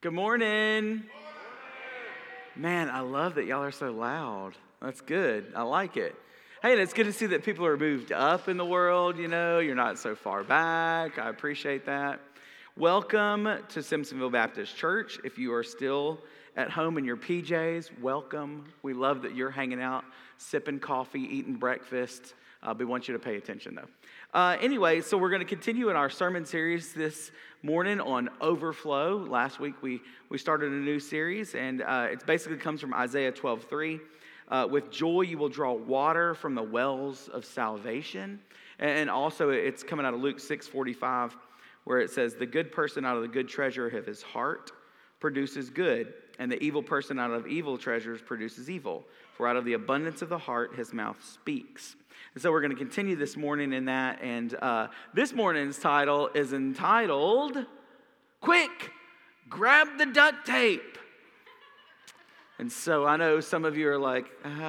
Good morning. Man, I love that y'all are so loud. That's good. I like it. Hey, and it's good to see that people are moved up in the world, you're not so far back. I appreciate that. Welcome to Simpsonville Baptist Church. If you are still at home in your PJs, welcome. We love that you're hanging out, sipping coffee, eating breakfast. We want you to pay attention, though. Anyway, so we're going to continue in our sermon series this morning on overflow. Last week we started a new series, and it basically comes from Isaiah 12:3. With joy you will draw water from the wells of salvation. And also it's coming out of Luke 6:45, where it says, the good person out of the good treasure of his heart produces good, and the evil person out of evil treasures produces evil. For out of the abundance of the heart his mouth speaks. And so we're going to continue this morning in that. And this morning's title is entitled, Quick, Grab the Duct Tape. And so I know some of you are like,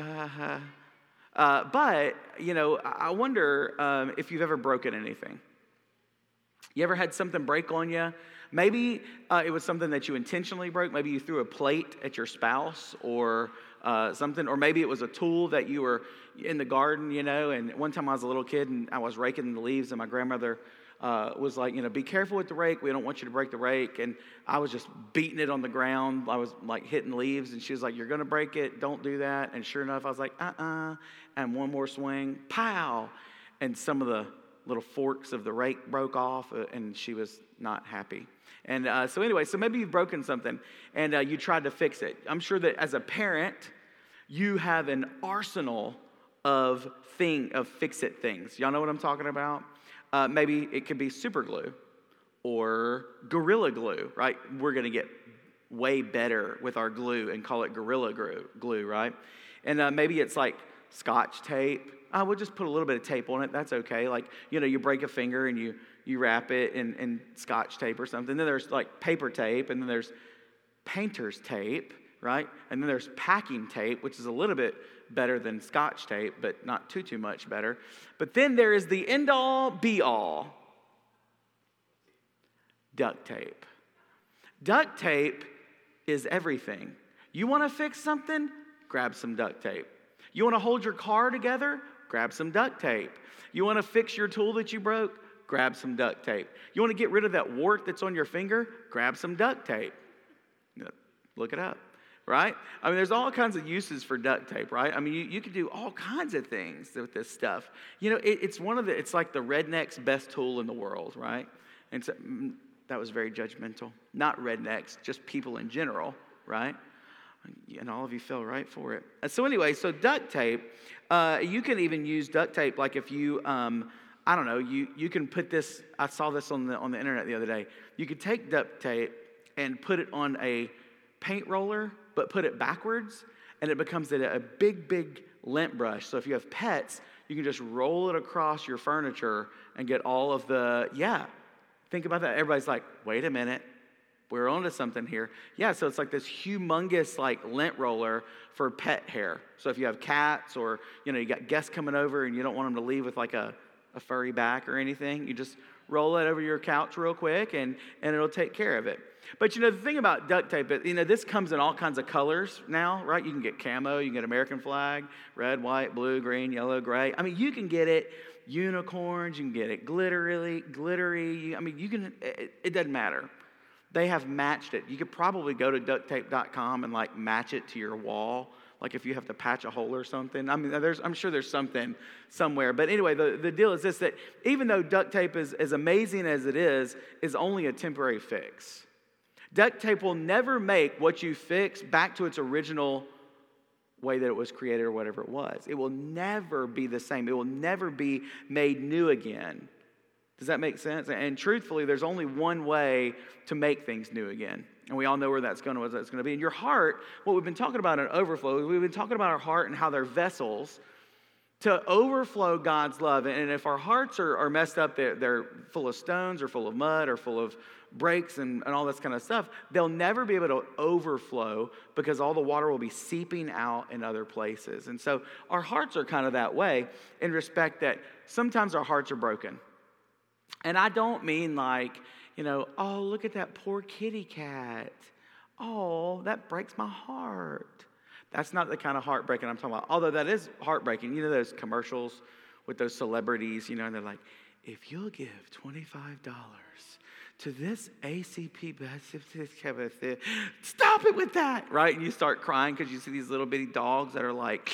but, I wonder if you've ever broken anything. You ever had something break on you? Maybe it was something that you intentionally broke. Maybe you threw a plate at your spouse or something. Or maybe it was a tool that you were in the garden, And one time I was a little kid and I was raking the leaves, and my grandmother was like, be careful with the rake. We don't want you to break the rake. And I was just beating it on the ground. I was like hitting leaves, and she was like, you're going to break it. Don't do that. And sure enough, I was like, And one more swing, pow. And some of the little forks of the rake broke off, and she was not happy. And so maybe you've broken something, and you tried to fix it. I'm sure that as a parent, you have an arsenal of fix-it things. Y'all know what I'm talking about? Maybe it could be super glue or Gorilla Glue, right? We're going to get way better with our glue and call it Gorilla Glue, right? And maybe it's like Scotch tape. We'll just put a little bit of tape on it. That's okay. Like, you break a finger and you wrap it in Scotch tape or something. Then there's like paper tape, and then there's painter's tape, right? And then there's packing tape, which is a little bit better than Scotch tape, but not too much better. But then there is the end-all, be-all, duct tape. Duct tape is everything. You want to fix something? Grab some duct tape. You want to hold your car together? Grab some duct tape. You want to fix your tool that you broke? Grab some duct tape. You want to get rid of that wart that's on your finger? Grab some duct tape. Look it up, right? There's all kinds of uses for duct tape, right? You can do all kinds of things with this stuff. It's like the redneck's best tool in the world, right? And so, that was very judgmental. Not rednecks, just people in general, right? And all of you fell right for it. So duct tape, you can even use duct tape like if you, you can put this, I saw this on the internet the other day. You could take duct tape and put it on a paint roller, but put it backwards, and it becomes a big lint brush. So if you have pets, you can just roll it across your furniture and get all of think about that. Everybody's like, wait a minute. We're onto something here. Yeah, so it's like this humongous lint roller for pet hair. So if you have cats or, you got guests coming over and you don't want them to leave with a furry back or anything, you just roll it over your couch real quick and it'll take care of it. But the thing about duct tape, this comes in all kinds of colors now, right? You can get camo, you can get American flag, red, white, blue, green, yellow, gray. You can get it unicorns, you can get it glittery. It doesn't matter. They have matched it. You could probably go to ducttape.com and match it to your wall. Like if you have to patch a hole or something. I'm sure there's something somewhere. But anyway, the deal is this, that even though duct tape is as amazing as it is only a temporary fix. Duct tape will never make what you fix back to its original way that it was created or whatever it was. It will never be the same. It will never be made new again. Does that make sense? And truthfully, there's only one way to make things new again. And we all know where that's going to be. In your heart, what we've been talking about in overflow, we've been talking about our heart and how they're vessels to overflow God's love. And if our hearts are messed up, they're full of stones or full of mud or full of breaks and all this kind of stuff, they'll never be able to overflow because all the water will be seeping out in other places. And so our hearts are kind of that way in respect that sometimes our hearts are broken. And I don't mean oh, look at that poor kitty cat. Oh, that breaks my heart. That's not the kind of heartbreaking I'm talking about. Although that is heartbreaking. You know those commercials with those celebrities, and they're like, if you'll give $25 to this ACP, stop it with that, right? And you start crying because you see these little bitty dogs that are like,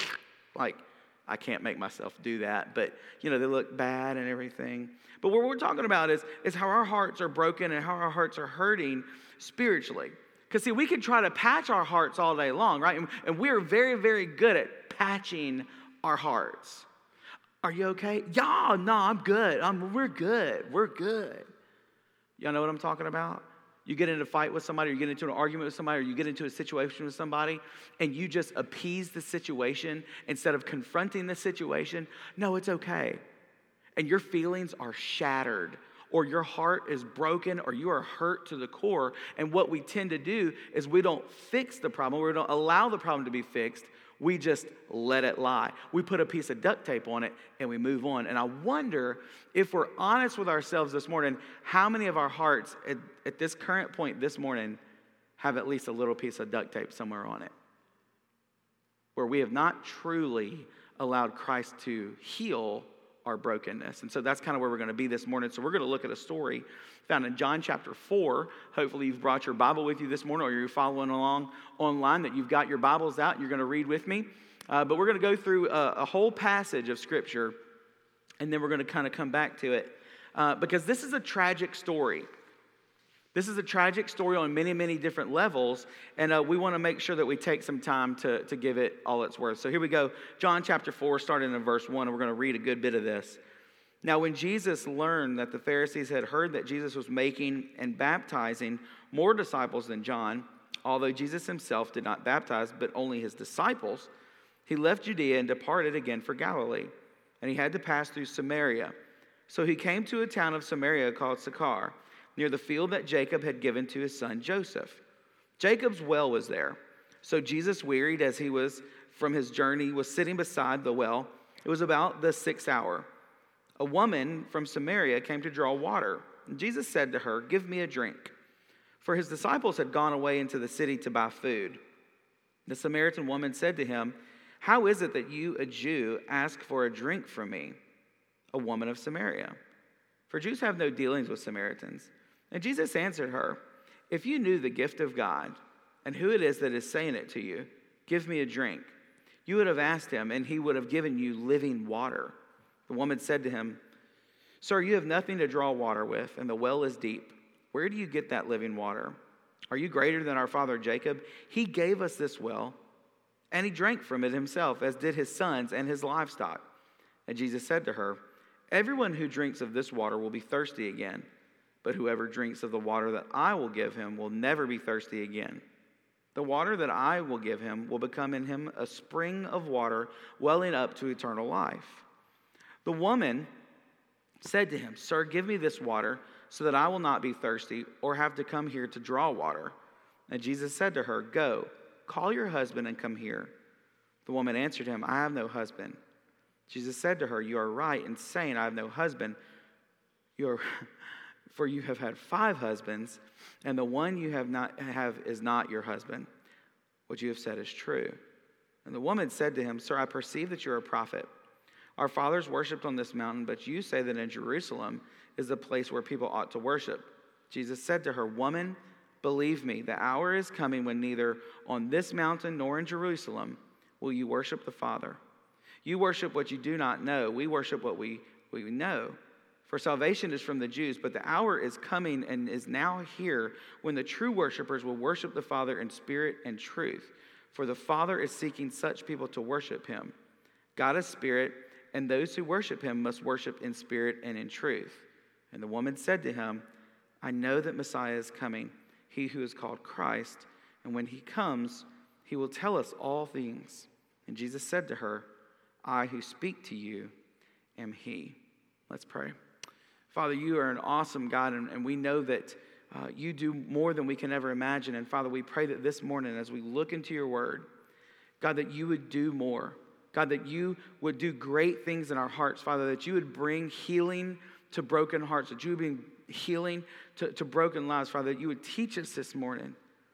I can't make myself do that, but they look bad and everything. But what we're talking about is how our hearts are broken and how our hearts are hurting spiritually. Because see, we can try to patch our hearts all day long, right? And we are very, very good at patching our hearts. Are you okay? Yeah, no, I'm good. We're good. We're good. Y'all know what I'm talking about? You get in a fight with somebody, or you get into an argument with somebody, or you get into a situation with somebody, and you just appease the situation instead of confronting the situation. No, it's okay. And your feelings are shattered, or your heart is broken, or you are hurt to the core. And what we tend to do is we don't fix the problem. We don't allow the problem to be fixed. We just let it lie. We put a piece of duct tape on it and we move on. And I wonder if we're honest with ourselves this morning, how many of our hearts at this current point this morning have at least a little piece of duct tape somewhere on it, where we have not truly allowed Christ to heal our brokenness. And so that's kind of where we're going to be this morning. So we're going to look at a story found in John chapter 4. Hopefully you've brought your Bible with you this morning, or you're following along online, that you've got your Bibles out and you're going to read with me. But we're going to go through a whole passage of Scripture, and then we're going to kind of come back to it. Because this is a tragic story. This is a tragic story on many, many different levels, and we want to make sure that we take some time to give it all it's worth. So here we go. John chapter 4, starting in verse 1, and we're going to read a good bit of this. Now, when Jesus learned that the Pharisees had heard that Jesus was making and baptizing more disciples than John, although Jesus himself did not baptize, but only his disciples, he left Judea and departed again for Galilee. And he had to pass through Samaria. So he came to a town of Samaria called Sychar, near the field that Jacob had given to his son Joseph. Jacob's well was there. So Jesus, wearied as he was from his journey, was sitting beside the well. It was about the 6th hour. A woman from Samaria came to draw water. And Jesus said to her, "Give me a drink." For his disciples had gone away into the city to buy food. The Samaritan woman said to him, "How is it that you, a Jew, ask for a drink from me, a woman of Samaria? For Jews have no dealings with Samaritans." And Jesus answered her, "If you knew the gift of God and who it is that is saying it to you, 'Give me a drink,' you would have asked him, and he would have given you living water." The woman said to him, "Sir, you have nothing to draw water with, and the well is deep. Where do you get that living water? Are you greater than our father Jacob? He gave us this well, and he drank from it himself, as did his sons and his livestock." And Jesus said to her, "Everyone who drinks of this water will be thirsty again. But whoever drinks of the water that I will give him will never be thirsty again. The water that I will give him will become in him a spring of water welling up to eternal life." The woman said to him, "Sir, give me this water so that I will not be thirsty or have to come here to draw water." And Jesus said to her, "Go, call your husband and come here." The woman answered him, "I have no husband." Jesus said to her, "You are right in saying, 'I have no husband,' for you have had 5 husbands, and the one you have is not your husband. What you have said is true." And the woman said to him, "Sir, I perceive that you are a prophet. Our fathers worshipped on this mountain, but you say that in Jerusalem is the place where people ought to worship." Jesus said to her, "Woman, believe me, the hour is coming when neither on this mountain nor in Jerusalem will you worship the Father. You worship what you do not know. We worship what we know. For salvation is from the Jews, but the hour is coming and is now here when the true worshipers will worship the Father in spirit and truth. For the Father is seeking such people to worship him. God is spirit, and those who worship him must worship in spirit and in truth." And the woman said to him, "I know that Messiah is coming, he who is called Christ, and when he comes, he will tell us all things." And Jesus said to her, "I who speak to you am he." Let's pray. Father, you are an awesome God, and we know that you do more than we can ever imagine. And Father, we pray that this morning as we look into your word, God, that you would do more. God, that you would do great things in our hearts, Father, that you would bring healing to broken hearts, that you would bring healing to broken lives, Father, that you would teach us this morning.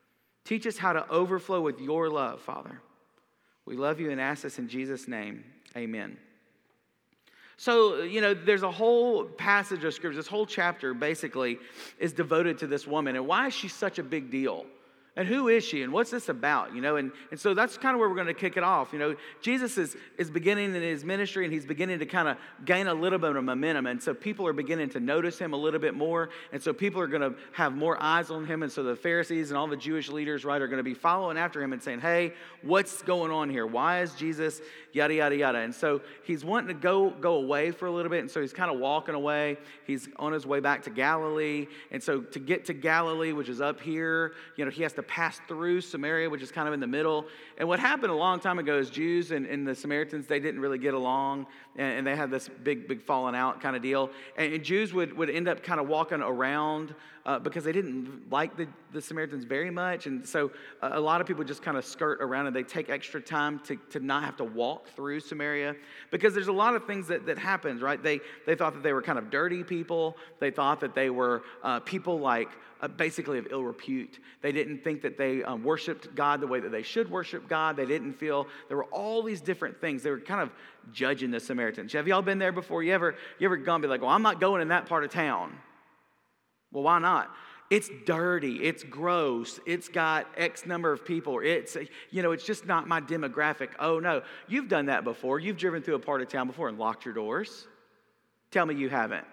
Teach us how to overflow with your love, Father. We love you and ask this in Jesus' name. Amen. So, there's a whole passage of Scripture, this whole chapter basically is devoted to this woman. And why is she such a big deal? And who is she? And what's this about? And so that's kind of where we're going to kick it off. Jesus is beginning in his ministry, and he's beginning to kind of gain a little bit of momentum. And so people are beginning to notice him a little bit more. And so people are going to have more eyes on him. And so the Pharisees and all the Jewish leaders, right, are going to be following after him and saying, hey, what's going on here? Why is Jesus yada, yada, yada? And so he's wanting to go away for a little bit. And so he's kind of walking away. He's on his way back to Galilee. And so to get to Galilee, which is up here, he has to pass through Samaria, which is kind of in the middle. And what happened a long time ago is Jews and the Samaritans, they didn't really get along, and they had this big falling out kind of deal. And Jews would end up kind of walking around because they didn't like the Samaritans very much. And so a lot of people just kind of skirt around, and they take extra time to not have to walk through Samaria, because there's a lot of things that happens, right? They thought that they were kind of dirty people. They thought that they were people like basically of ill repute. They didn't think that they worshiped God the way that they should worship God. They didn't feel, there were all these different things. They were kind of judging the Samaritans. Have y'all been there before? You ever gone and be like, well, I'm not going in that part of town. Well, why not? It's dirty. It's gross. It's got X number of people. It's just not my demographic. Oh, no. You've done that before. You've driven through a part of town before and locked your doors. Tell me you haven't.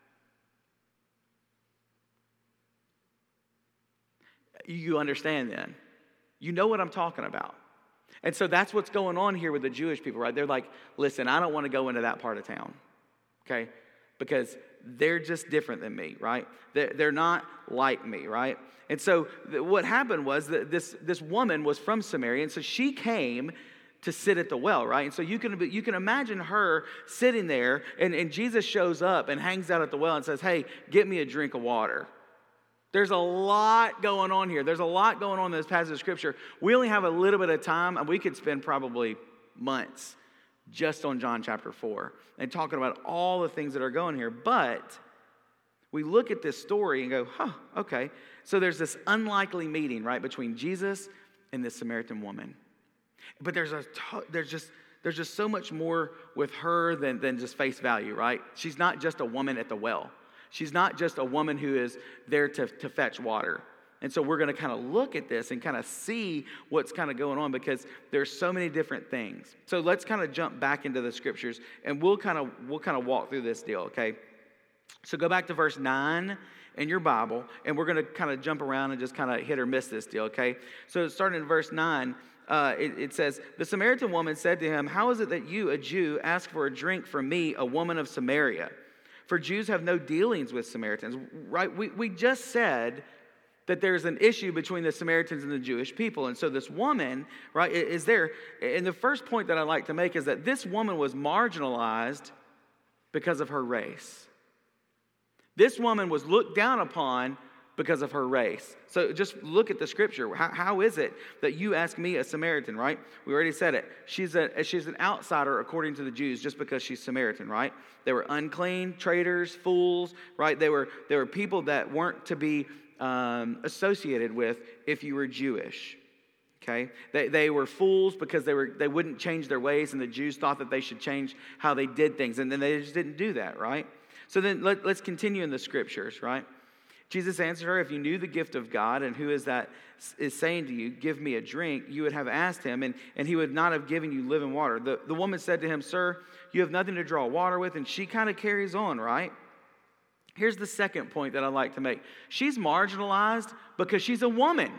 You understand then. You know what I'm talking about. And so that's what's going on here with the Jewish people, right? They're like, listen, I don't want to go into that part of town, okay? Because they're just different than me, right? They're not like me, right? And so what happened was that this woman was from Samaria, and so she came to sit at the well, right? And so you can imagine her sitting there, and Jesus shows up and hangs out at the well and says, hey, get me a drink of water. There's a lot going on here. There's a lot going on in this passage of Scripture. We only have a little bit of time, and we could spend probably months just on John chapter 4 and talking about all the things that are going here. But we look at this story and go, okay. So there's this unlikely meeting, right, between Jesus and this Samaritan woman. But there's just so much more with her than just face value, right? She's not just a woman at the well. She's not just a woman who is there to fetch water. And so we're going to kind of look at this and kind of see what's kind of going on, because there's so many different things. So let's kind of jump back into the Scriptures, and we'll kind of walk through this deal, okay? So go back to verse 9 in your Bible, and we're going to kind of jump around and just kind of hit or miss this deal, okay? So starting in verse 9, it says, the Samaritan woman said to him, how is it that you, a Jew, ask for a drink from me, a woman of Samaria? For Jews have no dealings with Samaritans, right? We just said that there's an issue between the Samaritans and the Jewish people. And so this woman, right, is there. And the first point that I'd like to make is that this woman was marginalized because of her race. This woman was looked down upon because of her race. So just look at the Scripture. How is it that you ask me, a Samaritan, right? We already said it. She's an outsider according to the Jews just because she's Samaritan, right? They were unclean, traitors, fools, right? They were people that weren't to be associated with if you were Jewish. Okay, they were fools because they wouldn't change their ways, and the Jews thought that they should change how they did things, and then they just didn't do that, right? So then let's continue in the Scriptures, right? Jesus answered her, if you knew the gift of God and who is saying to you, give me a drink, you would have asked him, and he would not have given you living water. The woman said to him, sir, you have nothing to draw water with, and she kind of carries on, right? Here's the second point that I'd like to make. She's marginalized because she's a woman,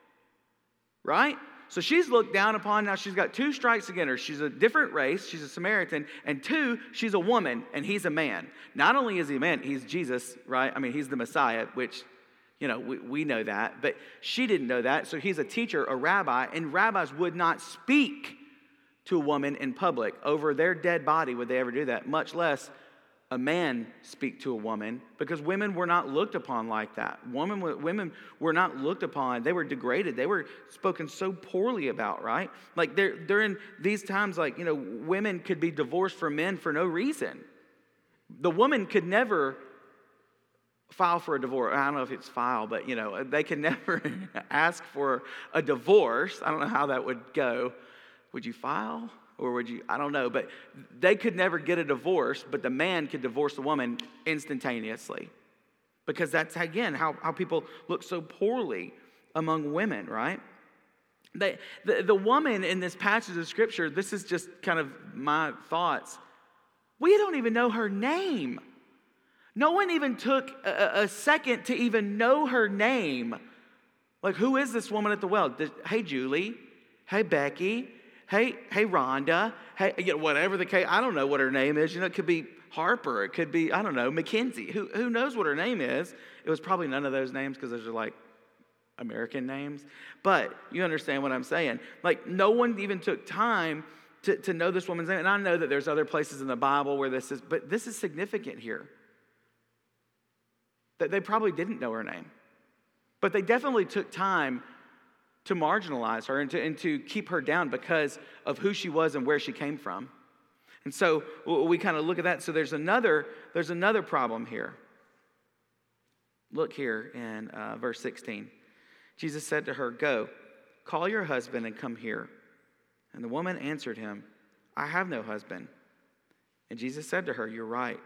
right? So she's looked down upon. Now she's got two strikes against her. She's a different race. She's a Samaritan. And two, she's a woman and he's a man. Not only is he a man, he's Jesus, right? I mean, he's the Messiah, which, we know that. But she didn't know that. So he's a teacher, a rabbi. And rabbis would not speak to a woman in public. Over their dead body would they ever do that, much less a man speak to a woman, because women were not looked upon like that. Women were not looked upon. They were degraded. They were spoken so poorly about, right? Like during these times, like, women could be divorced from men for no reason. The woman could never file for a divorce. I don't know if it's file, but they can never ask for a divorce. I don't know how that would go. Would you file? Or would you, I don't know, but they could never get a divorce, but the man could divorce the woman instantaneously. Because that's, again, how people look so poorly among women, right? The woman in this passage of Scripture, this is just kind of my thoughts. We don't even know her name. No one even took a second to even know her name. Like, who is this woman at the well? Hey, Julie. Hey, Becky. Hey, Rhonda. Hey, whatever the case. I don't know what her name is. It could be Harper. It could be, I don't know, Mackenzie. Who knows what her name is? It was probably none of those names because those are like American names. But you understand what I'm saying. Like, no one even took time to know this woman's name. And I know that there's other places in the Bible where this is, but this is significant here. That they probably didn't know her name. But they definitely took time to marginalize her and to keep her down because of who she was and where she came from. And so we kind of look at that. So there's another problem here. Look here in verse 16. Jesus said to her, "Go, call your husband and come here." And the woman answered him, "I have no husband." And Jesus said to her, "You're right.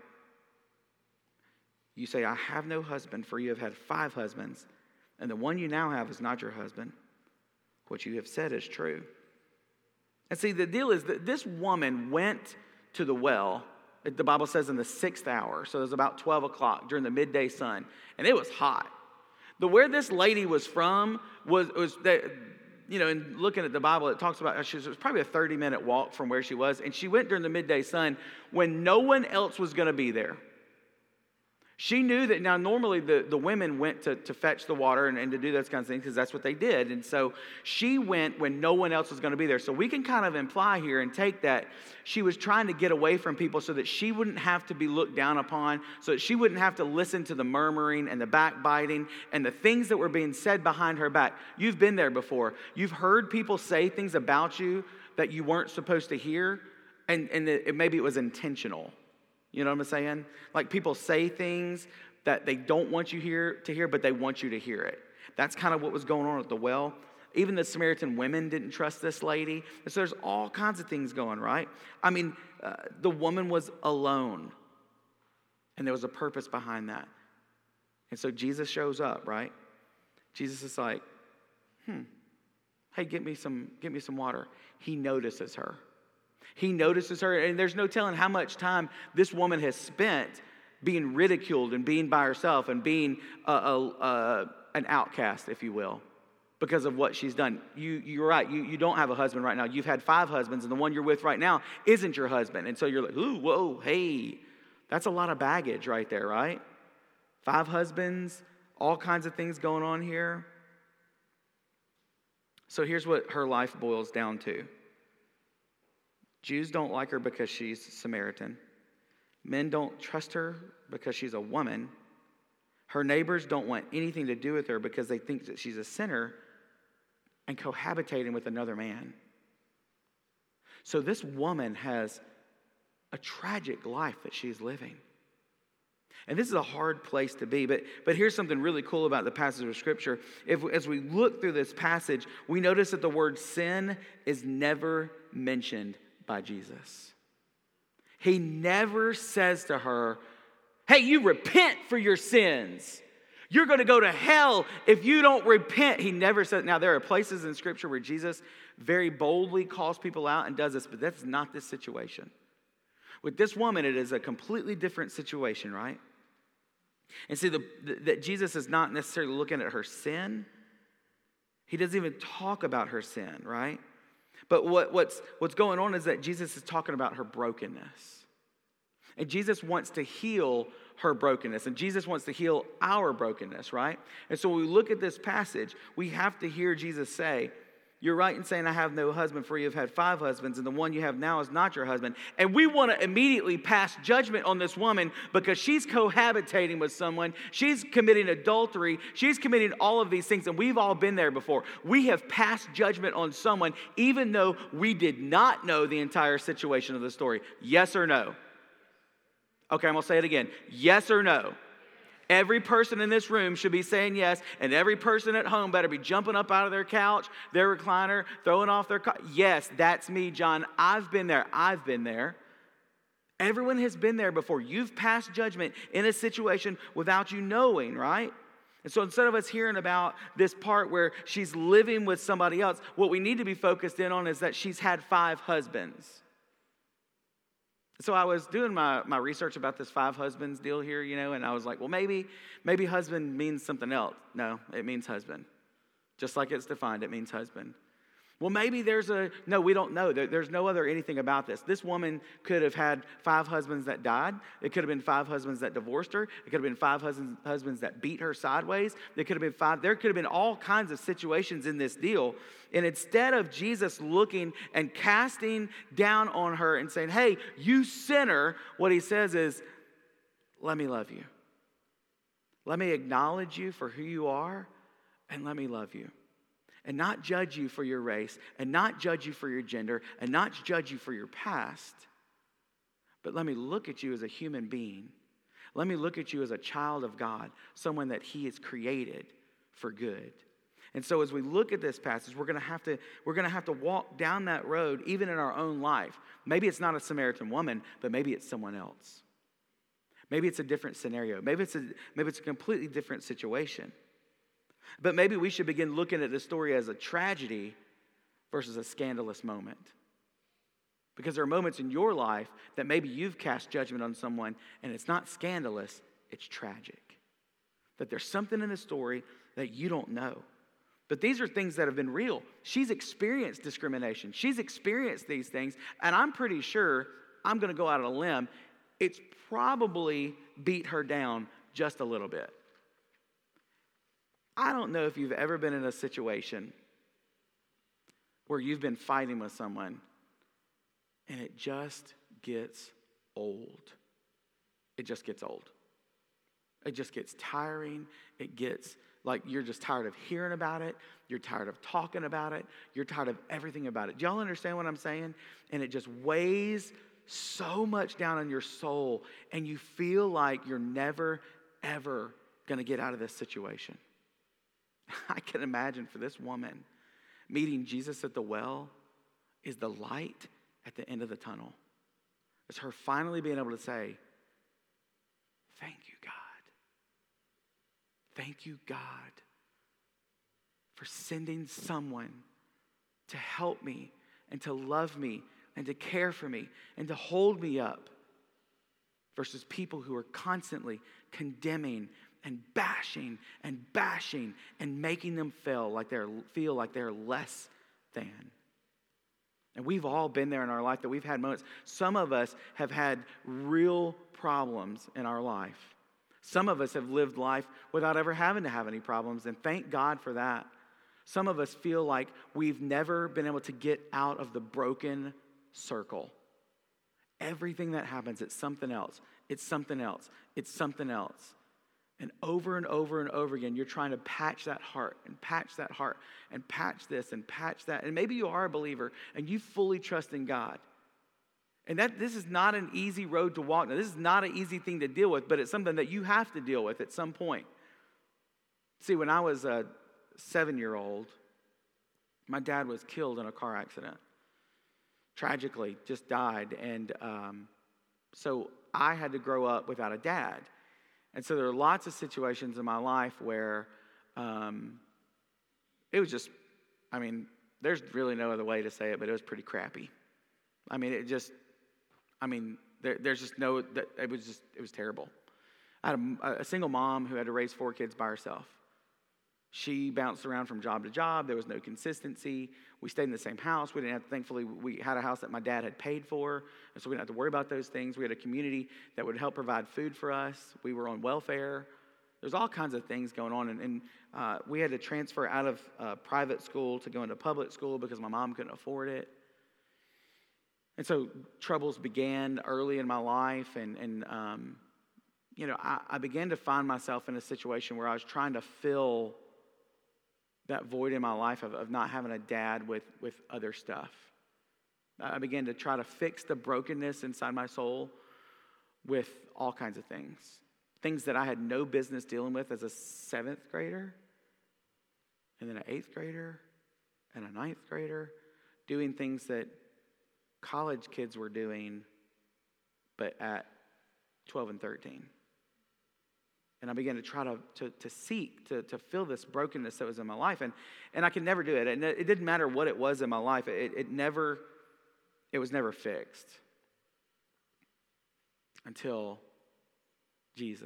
You say, 'I have no husband,' for you have had 5 husbands, and the one you now have is not your husband. What you have said is true." And see, the deal is that this woman went to the well, the Bible says in the 6th hour, so it was about 12 o'clock during the midday sun, and it was hot. Where this lady was from was that, in looking at the Bible, it talks about it was probably a 30-minute walk from where she was, and she went during the midday sun when no one else was going to be there. She knew that now normally the women went to fetch the water and to do those kinds of things because that's what they did. And so she went when no one else was going to be there. So we can kind of imply here and take that she was trying to get away from people so that she wouldn't have to be looked down upon, so that she wouldn't have to listen to the murmuring and the backbiting and the things that were being said behind her back. You've been there before. You've heard people say things about you that you weren't supposed to hear, and maybe it was intentional. You know what I'm saying? Like, people say things that they don't want you to hear, but they want you to hear it. That's kind of what was going on at the well. Even the Samaritan women didn't trust this lady. And so there's all kinds of things going, right? I mean, the woman was alone. And there was a purpose behind that. And so Jesus shows up, right? Jesus is like, hey, get me some water. He notices her. He notices her, and there's no telling how much time this woman has spent being ridiculed and being by herself and being an outcast, if you will, because of what she's done. You're right. You don't have a husband right now. You've had 5 husbands, and the one you're with right now isn't your husband. And so you're like, ooh, whoa, hey, that's a lot of baggage right there, right? 5 husbands, all kinds of things going on here. So here's what her life boils down to. Jews don't like her because she's Samaritan. Men don't trust her because she's a woman. Her neighbors don't want anything to do with her because they think that she's a sinner and cohabitating with another man. So this woman has a tragic life that she's living. And this is a hard place to be, but here's something really cool about the passage of Scripture. As we look through this passage, we notice that the word sin is never mentioned by Jesus. He never says to her, hey, you repent for your sins. You're going to go to hell if you don't repent. He never says. Now, there are places in Scripture where Jesus very boldly calls people out and does this, but that's not this situation. With this woman, it is a completely different situation, right? And see, that Jesus is not necessarily looking at her sin. He doesn't even talk about her sin, right? But what's going on is that Jesus is talking about her brokenness. And Jesus wants to heal her brokenness. And Jesus wants to heal our brokenness, right? And so when we look at this passage, we have to hear Jesus say, you're right in saying I have no husband, for you have had 5 husbands, and the one you have now is not your husband. And we want to immediately pass judgment on this woman because she's cohabitating with someone. She's committing adultery. She's committing all of these things, and we've all been there before. We have passed judgment on someone even though we did not know the entire situation of the story. Yes or no? Okay, I'm going to say it again. Yes or no? Every person in this room should be saying yes, and every person at home better be jumping up out of their couch, their recliner, throwing off their yes, that's me, John. I've been there. I've been there. Everyone has been there before. You've passed judgment in a situation without you knowing, right? And so instead of us hearing about this part where she's living with somebody else, what we need to be focused in on is that she's had 5 husbands. So I was doing my research about this 5 husbands deal here, and I was like, well, maybe husband means something else. No, it means husband. Just like it's defined, it means husband. Well, maybe no, we don't know. There's no other anything about this. This woman could have had 5 husbands that died. It could have been 5 husbands that divorced her. It could have been 5 husbands that beat her sideways. There could have been all kinds of situations in this deal. And instead of Jesus looking and casting down on her and saying, hey, you sinner, what he says is, let me love you. Let me acknowledge you for who you are, and let me love you. And not judge you for your race, and not judge you for your gender, and not judge you for your past. But let me look at you as a human being. Let me look at you as a child of God, someone that he has created for good. And so as we look at this passage, we're going to have to walk down that road even in our own life. Maybe it's not a Samaritan woman, but maybe it's someone else. Maybe it's a different scenario. Maybe it's a completely different situation. But maybe we should begin looking at this story as a tragedy versus a scandalous moment. Because there are moments in your life that maybe you've cast judgment on someone and it's not scandalous, it's tragic. That there's something in the story that you don't know. But these are things that have been real. She's experienced discrimination. She's experienced these things. And I'm pretty sure, I'm going to go out on a limb, it's probably beat her down just a little bit. I don't know if you've ever been in a situation where you've been fighting with someone and it just gets old. It just gets old. It just gets tiring. It gets like you're just tired of hearing about it. You're tired of talking about it. You're tired of everything about it. Do y'all understand what I'm saying? And it just weighs so much down on your soul, and you feel like you're never, ever going to get out of this situation. I can imagine for this woman, meeting Jesus at the well is the light at the end of the tunnel. It's her finally being able to say, thank you, God. Thank you, God, for sending someone to help me and to love me and to care for me and to hold me up versus people who are constantly condemning and bashing and making them feel like they're less than. And we've all been there in our life that we've had moments. Some of us have had real problems in our life. Some of us have lived life without ever having to have any problems, and thank God for that. Some of us feel like we've never been able to get out of the broken circle. Everything that happens, it's something else. It's something else. It's something else. And over and over and over again, you're trying to patch that heart and patch that heart and patch this and patch that. And maybe you are a believer and you fully trust in God. And this is not an easy road to walk. Now, this is not an easy thing to deal with, but it's something that you have to deal with at some point. See, when I was a 7-year-old, my dad was killed in a car accident. Tragically, just died. And so I had to grow up without a dad. And so there are lots of situations in my life where it was just, there's really no other way to say it, but it was pretty crappy. There's just no, it was terrible. I had a single mom who had to raise 4 kids by herself. She bounced around from job to job. There was no consistency. We stayed in the same house. Thankfully, we had a house that my dad had paid for, and so we didn't have to worry about those things. We had a community that would help provide food for us. We were on welfare. There's all kinds of things going on, and we had to transfer out of private school to go into public school because my mom couldn't afford it. And so troubles began early in my life, and I began to find myself in a situation where I was trying to fill that void in my life of not having a dad with other stuff. I began to try to fix the brokenness inside my soul with all kinds of things. things that I had no business dealing with as a 7th grader, and then an 8th grader, and a 9th grader, doing things that college kids were doing, but at 12 and 13. And I began to try to seek, to fill this brokenness that was in my life. And I could never do it. And it didn't matter what it was in my life. It was never fixed. Until Jesus.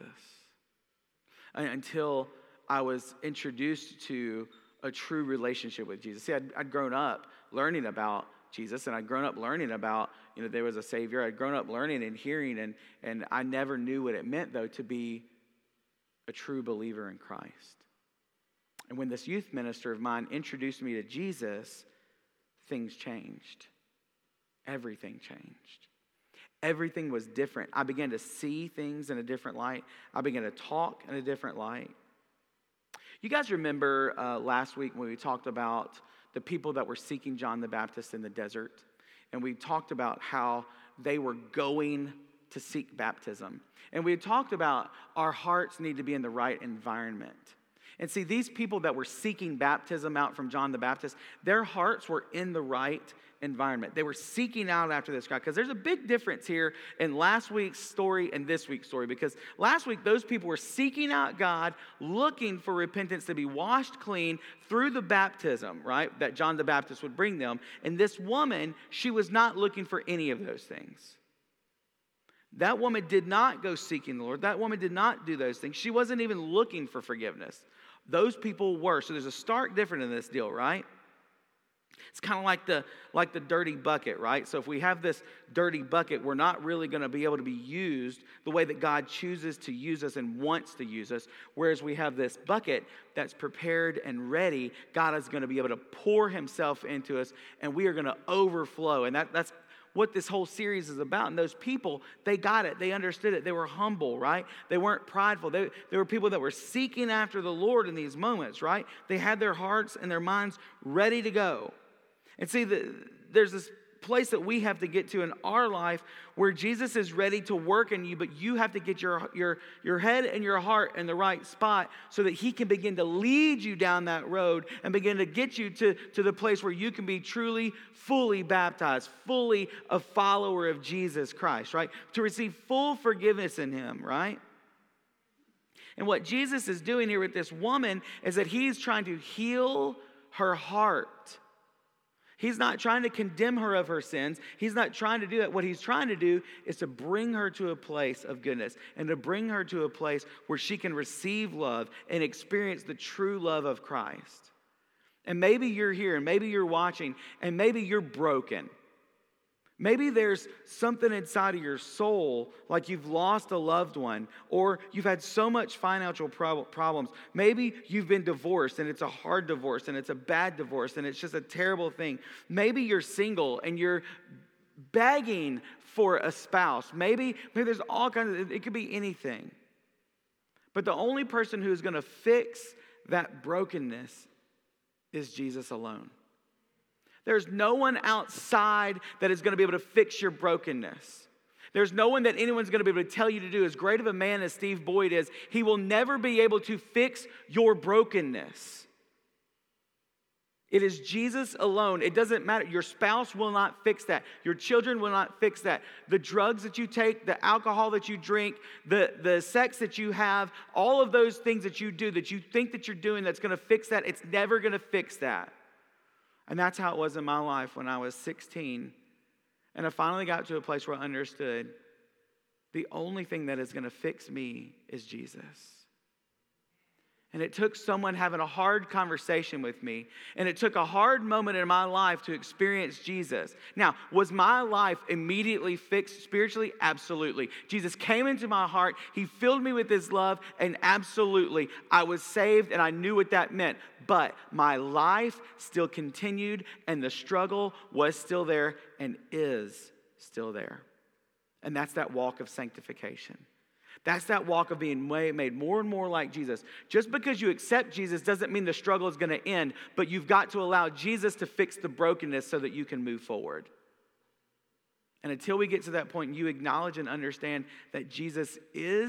Until I was introduced to a true relationship with Jesus. See, I'd grown up learning about Jesus, and I'd grown up learning about, there was a Savior. I'd grown up learning and hearing, and I never knew what it meant, though, to be a true believer in Christ. And when this youth minister of mine introduced me to Jesus, things changed. Everything changed. Everything was different. I began to see things in a different light. I began to talk in a different light. You guys remember last week when we talked about the people that were seeking John the Baptist in the desert? And we talked about how they were going to seek baptism. And we had talked about our hearts need to be in the right environment. And see, these people that were seeking baptism out from John the Baptist, their hearts were in the right environment. They were seeking out after this God. Because there's a big difference here in last week's story and this week's story. Because last week, those people were seeking out God, looking for repentance to be washed clean through the baptism, right, that John the Baptist would bring them. And this woman, she was not looking for any of those things. That woman did not go seeking the Lord. That woman did not do those things. She wasn't even looking for forgiveness. Those people were. So there's a stark difference in this deal, right? It's kind of like the dirty bucket, right? So if we have this dirty bucket, we're not really going to be able to be used the way that God chooses to use us and wants to use us. Whereas we have this bucket that's prepared and ready, God is going to be able to pour himself into us, and we are going to overflow. And that's what this whole series is about. And those people, they got it. They understood it. They were humble, right? They weren't prideful. They were people that were seeking after the Lord in these moments, right? They had their hearts and their minds ready to go. And see, there's this place that we have to get to in our life where Jesus is ready to work in you, but you have to get your head and your heart in the right spot so that he can begin to lead you down that road and begin to get you to the place where you can be truly, fully baptized, fully a follower of Jesus Christ, right? To receive full forgiveness in him, right? And what Jesus is doing here with this woman is that he's trying to heal her heart. He's not trying to condemn her of her sins. He's not trying to do that. What he's trying to do is to bring her to a place of goodness and to bring her to a place where she can receive love and experience the true love of Christ. And maybe you're here and maybe you're watching and maybe you're broken. Maybe there's something inside of your soul, like you've lost a loved one, or you've had so much financial problems. Maybe you've been divorced, and it's a hard divorce, and it's a bad divorce, and it's just a terrible thing. Maybe you're single, and you're begging for a spouse. Maybe there's all kinds of, it could be anything. But the only person who's going to fix that brokenness is Jesus alone. There's no one outside that is going to be able to fix your brokenness. There's no one that anyone's going to be able to tell you to do. As great of a man as Steve Boyd is, he will never be able to fix your brokenness. It is Jesus alone. It doesn't matter. Your spouse will not fix that. Your children will not fix that. The drugs that you take, the alcohol that you drink, the sex that you have, all of those things that you do that you think that you're doing that's going to fix that, it's never going to fix that. And that's how it was in my life when I was 16. And I finally got to a place where I understood the only thing that is going to fix me is Jesus. And it took someone having a hard conversation with me. And it took a hard moment in my life to experience Jesus. Now, was my life immediately fixed spiritually? Absolutely. Jesus came into my heart. He filled me with his love. And absolutely, I was saved and I knew what that meant. But my life still continued and the struggle was still there and is still there. And that's that walk of sanctification. That's that walk of being made more and more like Jesus. Just because you accept Jesus doesn't mean the struggle is going to end, but you've got to allow Jesus to fix the brokenness so that you can move forward. And until we get to that point, you acknowledge and understand that Jesus is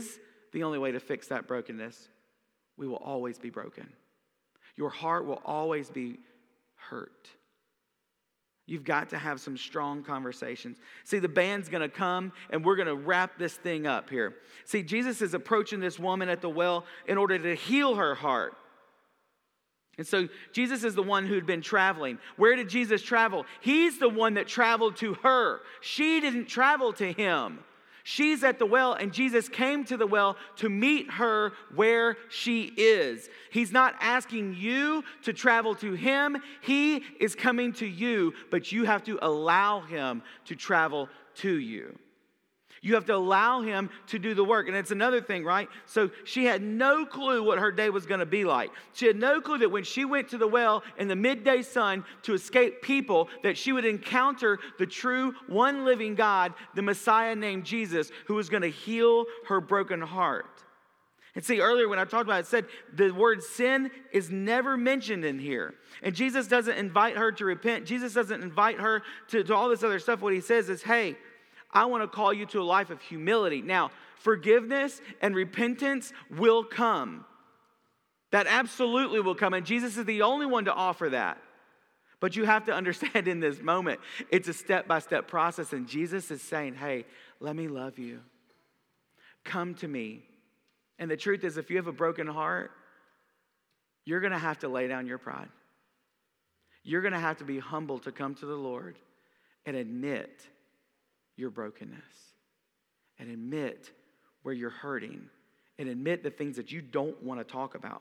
the only way to fix that brokenness. We will always be broken. Your heart will always be hurt. You've got to have some strong conversations. See, the band's going to come, and we're going to wrap this thing up here. See, Jesus is approaching this woman at the well in order to heal her heart. And so Jesus is the one who'd been traveling. Where did Jesus travel? He's the one that traveled to her. She didn't travel to him. She's at the well, and Jesus came to the well to meet her where she is. He's not asking you to travel to him. He is coming to you, but you have to allow him to travel to you. You have to allow him to do the work. And it's another thing, right? So she had no clue what her day was going to be like. She had no clue that when she went to the well in the midday sun to escape people, that she would encounter the true one living God, the Messiah named Jesus, who was going to heal her broken heart. And see, earlier when I talked about it, said the word sin is never mentioned in here. And Jesus doesn't invite her to repent. Jesus doesn't invite her to all this other stuff. What he says is, hey, I want to call you to a life of humility. Now, forgiveness and repentance will come. That absolutely will come. And Jesus is the only one to offer that. But you have to understand in this moment, it's a step-by-step process. And Jesus is saying, hey, let me love you. Come to me. And the truth is, if you have a broken heart, you're going to have to lay down your pride. You're going to have to be humble to come to the Lord and admit your brokenness, and admit where you're hurting, and admit the things that you don't want to talk about.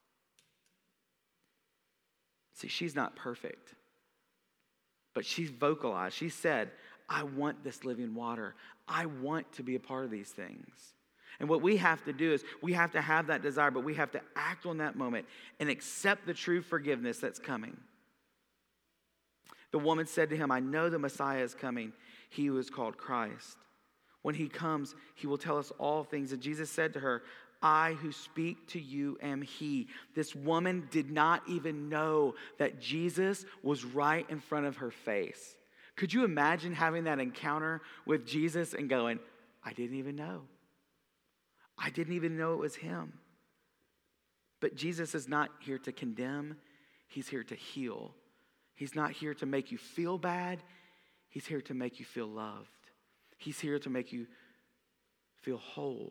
See, she's not perfect, but she's vocalized. She said, I want this living water. I want to be a part of these things. And what we have to do is we have to have that desire, but we have to act on that moment and accept the true forgiveness that's coming. The woman said to him, I know the Messiah is coming. He who is called Christ. When he comes, he will tell us all things. And Jesus said to her, I who speak to you am he. This woman did not even know that Jesus was right in front of her face. Could you imagine having that encounter with Jesus and going, I didn't even know. I didn't even know it was him. But Jesus is not here to condemn. He's here to heal. He's not here to make you feel bad. He's here to make you feel loved. He's here to make you feel whole.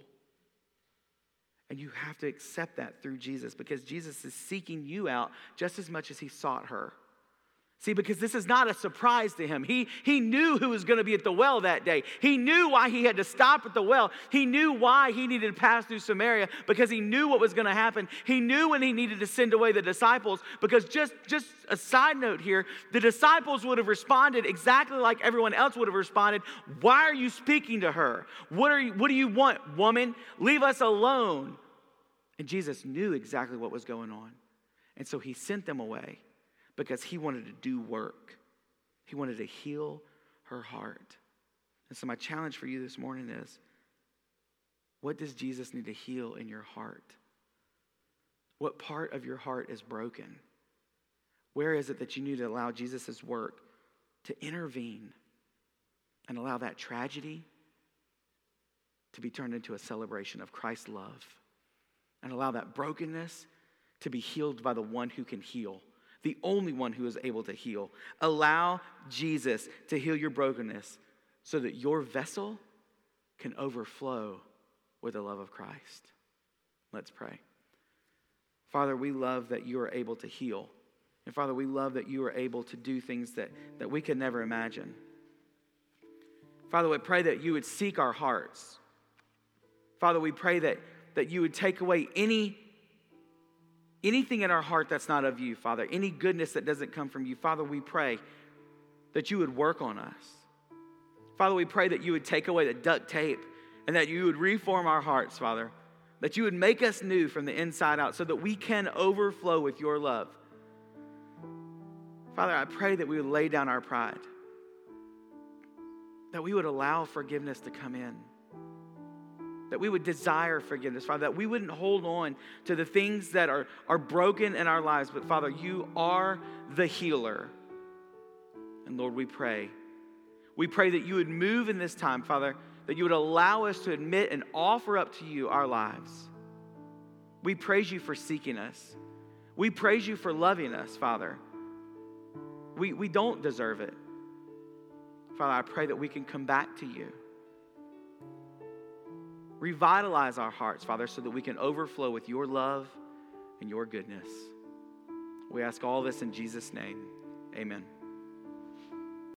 And you have to accept that through Jesus, because Jesus is seeking you out just as much as he sought her. See, because this is not a surprise to him. He knew who was going to be at the well that day. He knew why he had to stop at the well. He knew why he needed to pass through Samaria, because he knew what was going to happen. He knew when he needed to send away the disciples, because just a side note here, the disciples would have responded exactly like everyone else would have responded. Why are you speaking to her? What do you want, woman? Leave us alone. And Jesus knew exactly what was going on. And so he sent them away, because he wanted to do work. He wanted to heal her heart. And so my challenge for you this morning is, what does Jesus need to heal in your heart? What part of your heart is broken? Where is it that you need to allow Jesus' work to intervene and allow that tragedy to be turned into a celebration of Christ's love, and allow that brokenness to be healed by the one who can heal, the only one who is able to heal. Allow Jesus to heal your brokenness so that your vessel can overflow with the love of Christ. Let's pray. Father, we love that you are able to heal. And Father, we love that you are able to do things that we could never imagine. Father, we pray that you would seek our hearts. Father, we pray that you would take away anything in our heart that's not of you, Father, any goodness that doesn't come from you. Father, we pray that you would work on us. Father, we pray that you would take away the duct tape and that you would reform our hearts, Father, that you would make us new from the inside out so that we can overflow with your love. Father, I pray that we would lay down our pride, that we would allow forgiveness to come in, that we would desire forgiveness, Father, that we wouldn't hold on to the things that are broken in our lives. But Father, you are the healer. And Lord, we pray that you would move in this time, Father, that you would allow us to admit and offer up to you our lives. We praise you for seeking us. We praise you for loving us, Father. We don't deserve it. Father, I pray that we can come back to you. Revitalize our hearts, Father, so that we can overflow with your love and your goodness. We ask all this in Jesus' name. Amen.